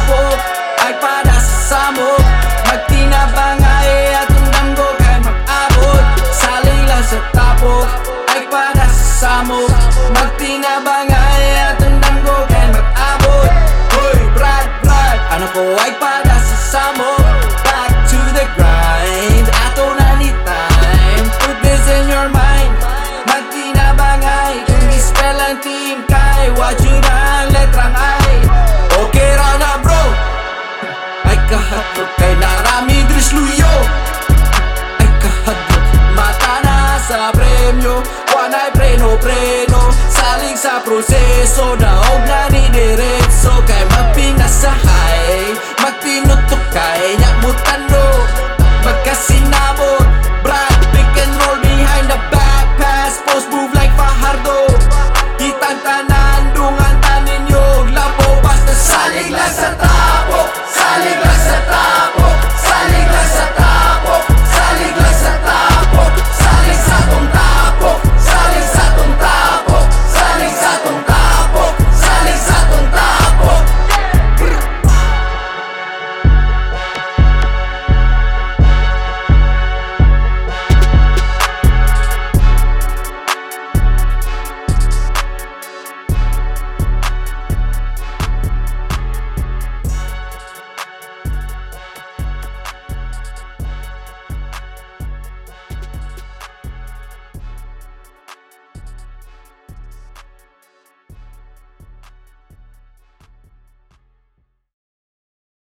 tabok ay para sa samok. Magtinabang ay atong damgo kay mag-abot. Saling lang sa tabok ay para sa samok. Magtinabang ay atong damgo kay mag-abot. Hoy Brad, ano ko ay para sa samok. Back to the grind, ato na ni time. Put this in your mind. Magtinabang ay kung ispell ang team kay watch you na ang letrang I. Okay ra na bro, ay kahadlok kay narami dris luyo. Ay kahadlok, mata na sa premyo. Wanay preno, saling sa proseso na